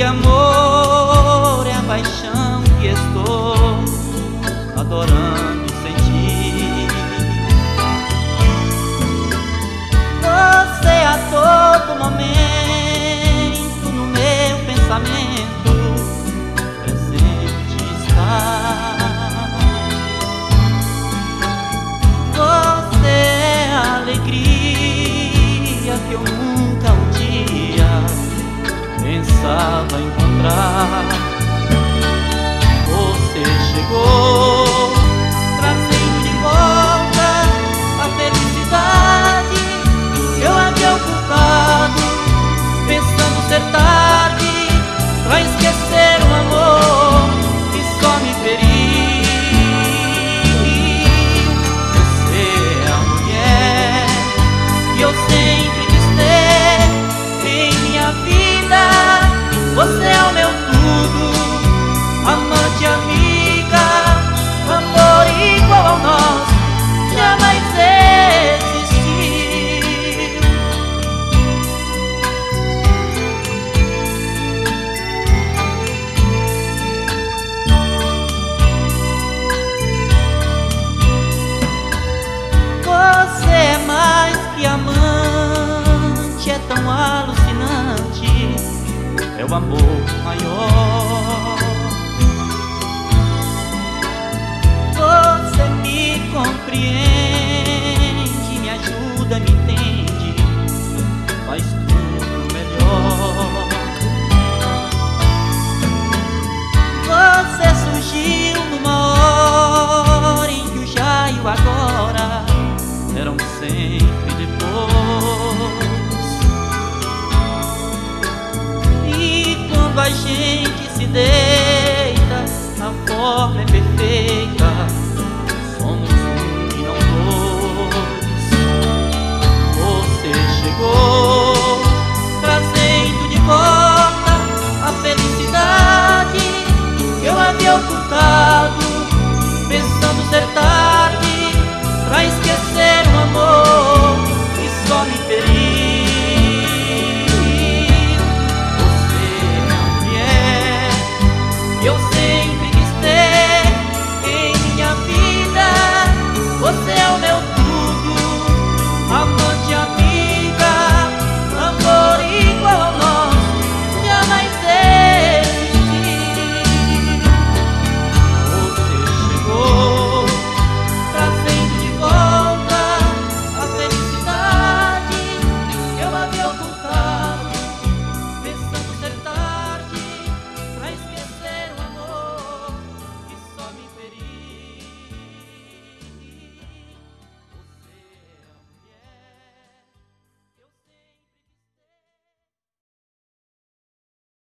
amor é a paixão que estou adorando sentir. Você a todo momento no meu pensamento presente está. Você é a alegria que eu nunca um dia pensava encontrar. Você chegou trazendo de volta a felicidade que eu havia ocultado, pensando ser tarde pra esquecer um amor que só me feriu. Você é a mulher que eu sempre quis ter em minha vida. Você é o meu tudo, amante, amiga, amor igual ao nosso jamais existiu. Você é mais que amante, é tão alucinante, é o amor maior. Você me compreende, me ajuda, me entende, faz tudo melhor. Você surgiu numa hora em que o já e o agora eram sempre depois. Quando a gente se deita, a forma é perfeita